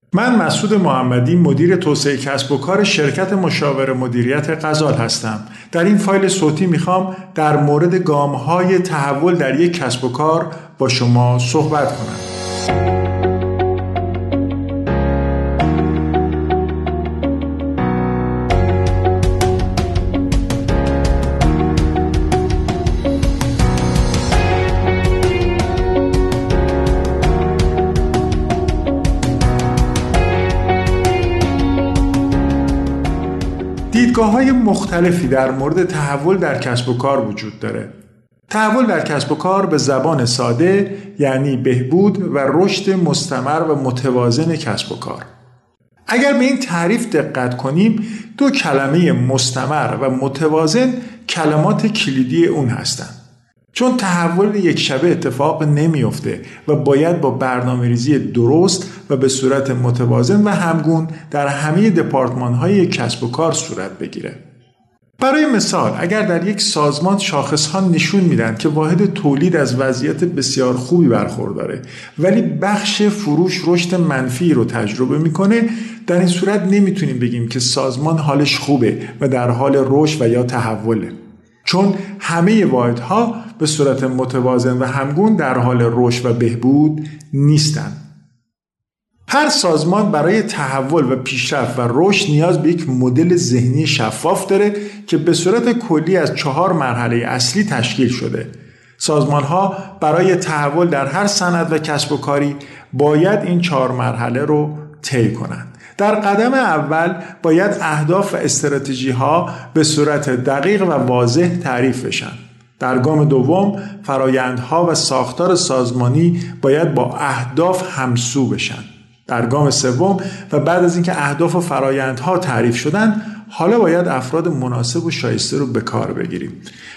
من مسعود محمدی، مدیر توسعه کسب و کار شرکت مشاور مدیریت غزال هستم. در این فایل صوتی میخوام در مورد گام‌های تحول در یک کسب و کار با شما صحبت کنم. دیدگاه‌های مختلفی در مورد تحول در کسب و کار وجود داره. تحول در کسب و کار به زبان ساده یعنی بهبود و رشد مستمر و متوازن کسب و کار. اگر به این تعریف دقت کنیم، دو کلمه مستمر و متوازن کلمات کلیدی اون هستند. چون تحول یک شبه اتفاق نمیفته و باید با برنامه‌ریزی درست و به صورت متوازن و همگون در همه دپارتمان‌های کسب و کار صورت بگیره. برای مثال، اگر در یک سازمان شاخص‌ها نشون میدن که واحد تولید از وضعیت بسیار خوبی برخورداره ولی بخش فروش رشد منفی رو تجربه میکنه، در این صورت نمیتونیم بگیم که سازمان حالش خوبه و در حال رشد و یا تحوله. چون همه واحدها به صورت متوازن و همگون در حال رشد و بهبود نیستند. هر سازمان برای تحول و پیشرفت و رشد نیاز به یک مدل ذهنی شفاف داره که به صورت کلی از 4 مرحله اصلی تشکیل شده. سازمان‌ها برای تحول در هر صنعت و کسب و کاری باید این 4 مرحله رو طی کنند. در قدم اول باید اهداف و استراتژی‌ها به صورت دقیق و واضح تعریف بشن. در گام دوم فرآیندها و ساختار سازمانی باید با اهداف همسو بشن. در گام سوم و بعد از اینکه اهداف و فرآیندها تعریف شدن، حالا باید افراد مناسب و شایسته رو به کار بگیریم.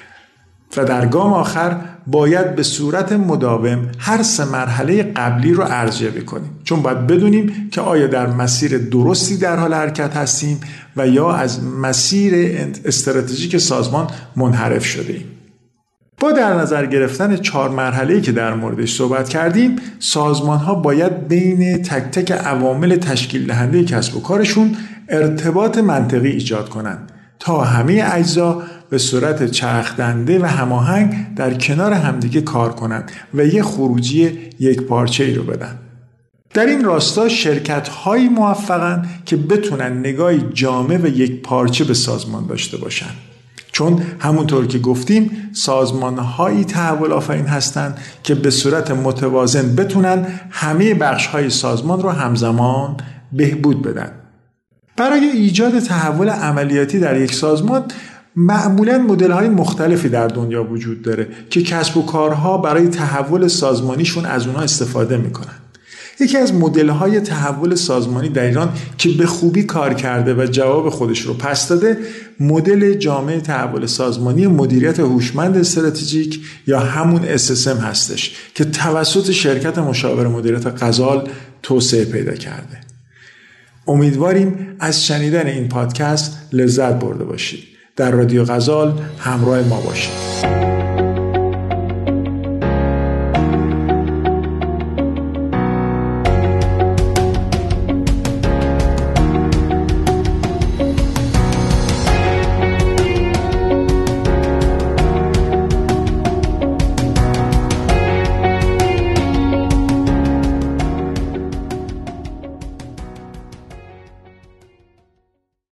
و در گام آخر باید به صورت مداوم هر 3 مرحله قبلی رو ارجحه کنیم، چون باید بدونیم که آیا در مسیر درستی در حال حرکت هستیم و یا از مسیر استراتژیک سازمان منحرف شده ایم. با در نظر گرفتن 4 مرحله‌ای که در موردش صحبت کردیم، سازمان‌ها باید بین تک تک عوامل تشکیل دهنده کسب و کارشون ارتباط منطقی ایجاد کنند تا همه اجزا به صورت چرخدنده و هماهنگ در کنار همدیگه کار کنند و یه خروجی یک پارچه‌ای رو بدن. در این راستا شرکت‌هایی موفقن که بتونن نگاهی جامع و یک پارچه به سازمان داشته باشن. چون همونطور که گفتیم سازمان‌هایی تحول آفرین هستند که به صورت متوازن بتونن همه بخش‌های سازمان رو همزمان بهبود بدن. برای ایجاد تحول عملیاتی در یک سازمان معمولاً مدل‌های مختلفی در دنیا وجود داره که کسب و کارها برای تحول سازمانیشون از اونها استفاده میکنن. یکی از مدل‌های تحول سازمانی در ایران که به خوبی کار کرده و جواب خودش رو پس داده، مدل جامع تحول سازمانی مدیریت هوشمند استراتژیک یا همون SSM هستش که توسط شرکت مشاور مدیریت غزال توسعه پیدا کرده. امیدواریم از شنیدن این پادکست لذت برده باشید. در رادیو غزال همراه ما باشید.